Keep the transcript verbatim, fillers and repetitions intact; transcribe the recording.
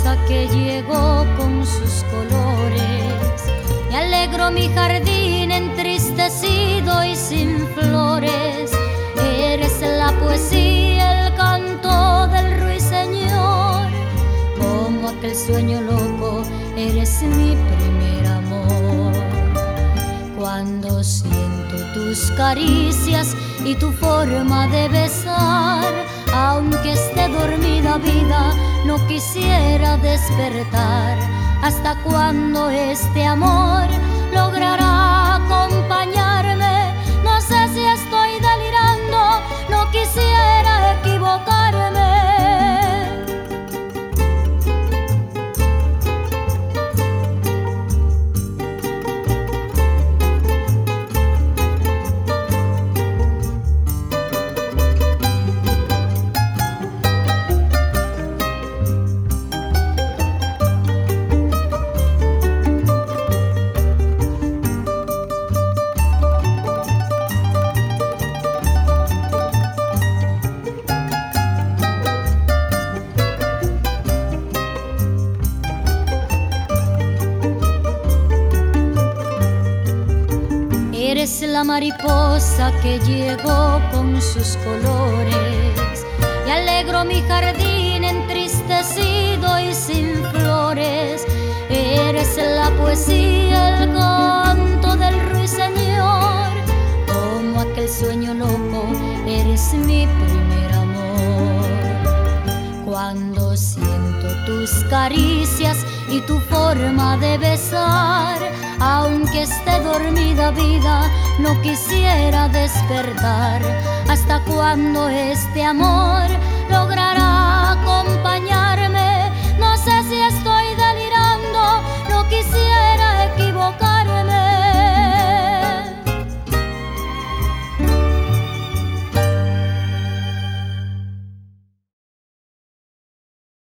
mariposa que llegó con sus colores y alegró mi jardín entristecido y sin flores. Eres la poesía, el canto del ruiseñor, como aquel sueño loco, eres mi primer amor. Cuando siento tus caricias y tu forma de besar, aunque esté dormida vida, no quisiera despertar. ¿Hasta cuándo este amor logrará acompañarme? No sé si estoy delirando, no quisiera equivocarme. Eres la mariposa que llegó con sus colores y alegró mi jardín entristecido y sin flores. Eres la poesía, el canto del ruiseñor, como aquel sueño loco, eres mi primer amor. Cuando siento tus caricias y tu forma de besar, aunque esté dormida vida, no quisiera despertar. ¿Hasta cuándo este amor logrará acompañar?